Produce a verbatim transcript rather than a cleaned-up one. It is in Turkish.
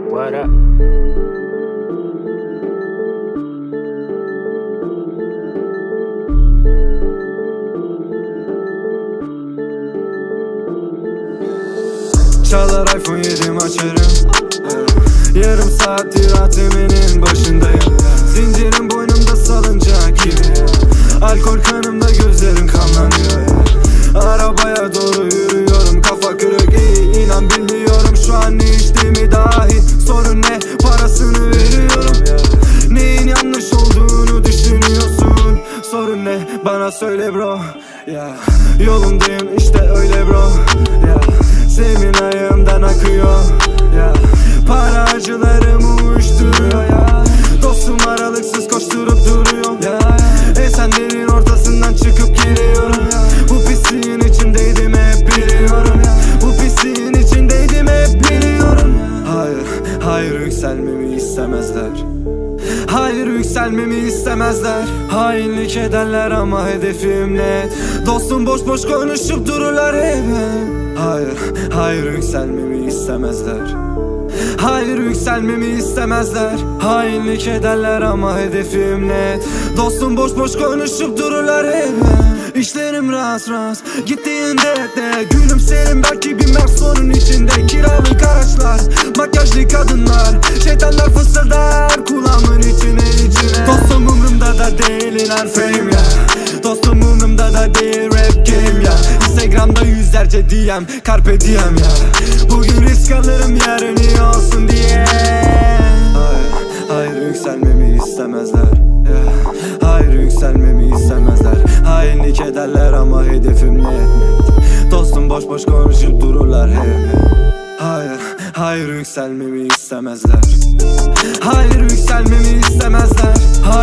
What up? Çalar iPhone yedim açarım. Yarım saattir ATM'nin başındayım. Zincirim boynumda salıncak gibi. Alkol kanımda gözlerim kanlanıyor. Arabaya doğru yürüyorum, kafa kırık iyi. İnan bilmiyorum şu an ne içtiğimi dahi. Sorun ne, parasını veriyorum. Neyin yanlış olduğunu düşünüyorsun? Sorun ne, bana söyle bro. Yeah. Yolundayım işte öyle bro. Yeah. Senin ayağımdan akıyor. Yeah. Para acılarımı uyuşturuyor ya. Dostum aralıksız koşturup duruyor ya. Esenlerin ortasından çıkıp geliyorum ya. Bu pisliğin içindeydim hep biliyorum ya. Bu pisliğin içindeydim hep biliyorum. Hayır, hayır yükselmemi istemezler. Hayır yükselmemi istemezler. Hainlik ederler ama hedefim net. Dostum boş boş konuşup dururlar hep. Hayır, hayır yükselmemi istemezler. Hayır yükselmemi istemezler. Hainlik ederler ama hedefim net. Dostum boş boş konuşup dururlar hep. İşlerim rast rast gittiğinde de gülümserim belki bir Mercedes içinde. Kiralık araçlar, makyajlı kadınlar, şeytanlar fısıldar kulağımın içine içine. Dostum umrumda da değil inan fame ya. Dostum umrumda da değil rap game ya. Instagram'da yüzlerce D M, carpe diem ya. Bugün risk alırım yarın iyi olsun diye. Hayır, hayır yükselmemi istemezler yeah. Hayır yükselmemi istemezler. Hainlik ederler ama hedefim net. Dostum boş boş konuşup dururlar hep. Hayır, hayır yükselmemi istemezler. Hayır yükselmemi istemezler. Hayır